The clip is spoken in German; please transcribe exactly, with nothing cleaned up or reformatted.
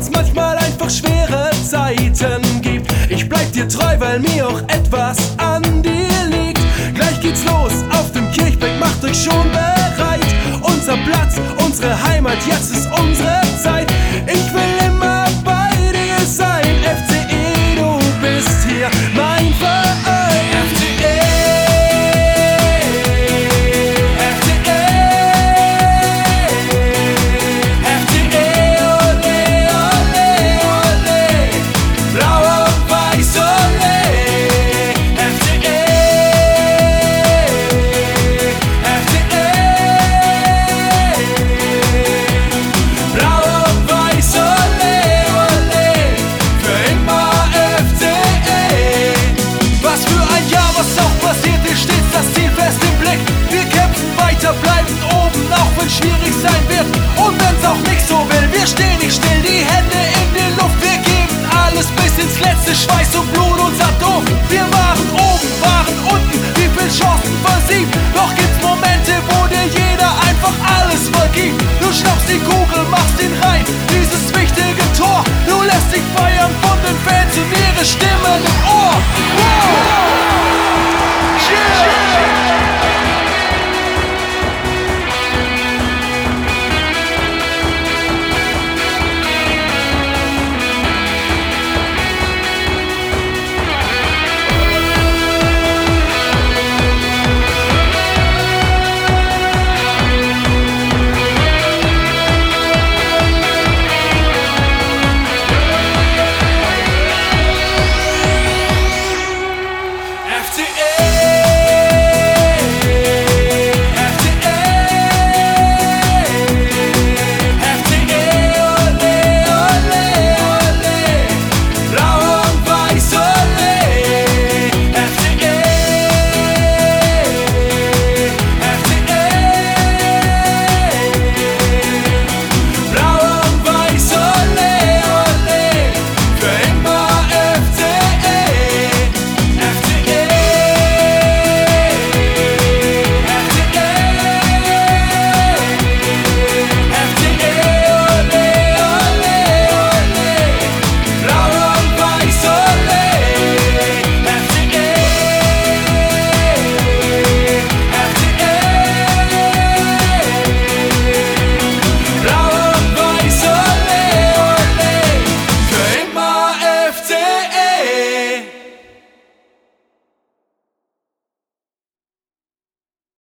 wenn's manchmal einfach schwere Zeiten gibt. Ich bleib dir treu, weil mir auch etwas an dir liegt. Gleich geht's los auf dem Kirchberg, macht euch schon bereit. Unser Platz, unsere Heimat, jetzt ist unsere Zeit. Ich will immer bei dir sein. F C E, du bist hier mein Verein. F C E, F C E, F C E, ole, ole, ole, blau und weiß, ole. F C E, F C E, blau und weiß, ole, ole, für immer F C E. Was für ein Jahr, was auch passiert, ist stets das Ziel fest im Blick. Wir kämpfen weiter, bleiben oben, auch wenn schwierig sein wird. Und wenn's auch nicht so will, wir stehen nicht still, die Hände in die Luft. Wir geben alles bis ins letzte, Schweiß und Blut, unser Dorf. Wir waren oben, waren unten, wie viel Chancen versiebt. Doch gibt's Momente, wo dir jeder einfach alles vergibt. Du schnappst die Kugel, machst ihn rein, dieses wichtige Tor. Du lässt dich feiern von den Fans und ihre Stimmen im Ohr.